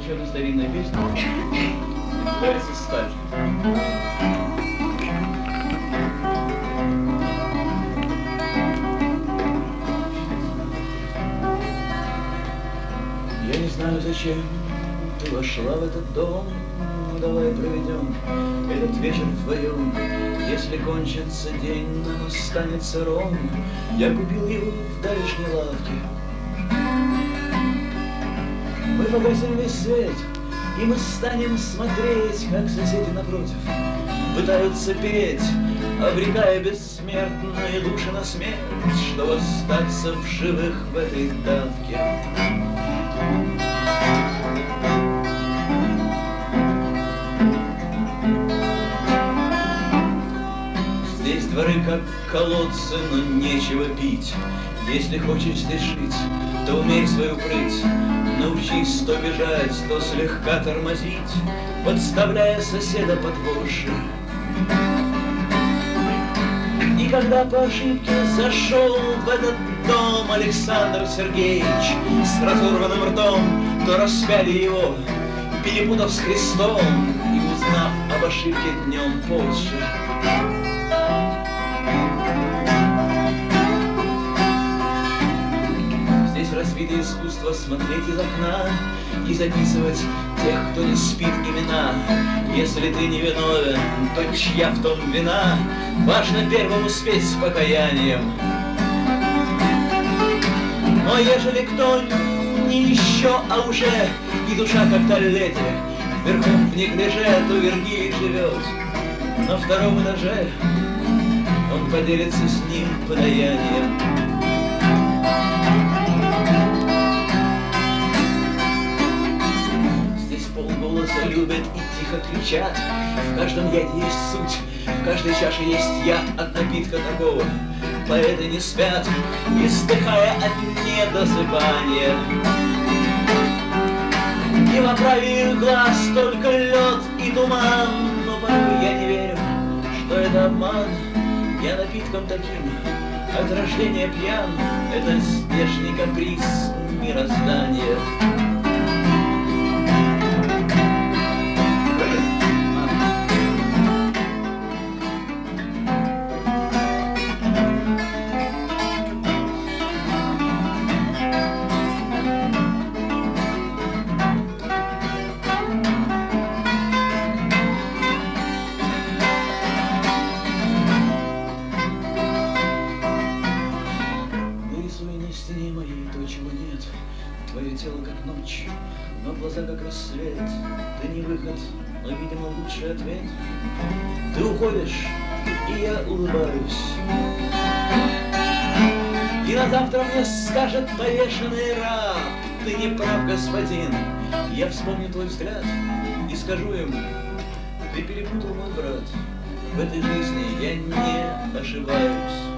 еще одна старинная песня. Называется «Сталь». Я не знаю, зачем ты вошла в этот дом, но давай проведем этот вечер вдвоем. Если кончится день, нам останется ром. Я купил его в давешней лавке. Мы погасим весь свет, и мы станем смотреть, как соседи напротив пытаются петь, обрекая бессмертные души на смерть, чтобы остаться в живых в этой давке. Здесь дворы как колодцы, но нечего пить. Если хочешь здесь жить, то умей свою прыть. Научись то бежать, то слегка тормозить, подставляя соседа под воши. И когда по ошибке зашел в этот дом Александр Сергеевич с разорванным ртом, то распяли его, перепутав с крестом и узнав об ошибке днем позже. Виды искусства смотреть из окна и записывать тех, кто не спит, имена. Если ты не виновен, то чья в том вина? Важно первым успеть с покаянием. Но ежели кто не еще, а уже и душа как таллете верхом в неглиже, то Вергилий живет на втором этаже. Он поделится с ним подаянием. Полголоса любят и тихо кричат. В каждом яде есть суть, в каждой чаше есть яд от напитка такого. Поэты не спят, издыхая от недосыпания. И в оправе их глаз только лед и туман. Но порой я не верю, что это обман. Я напитком таким от рождения пьян. Это здешний каприз мироздания. Стене моей то, чего нет. Твое тело как ночь, но глаза как рассвет. Ты не выход, но, видимо, лучший ответ. Ты уходишь, и я улыбаюсь. И на завтра мне скажет повешенный раб: ты не прав, господин. Я вспомню твой взгляд и скажу ему: ты перепутал, мой брат. В этой жизни я не ошибаюсь.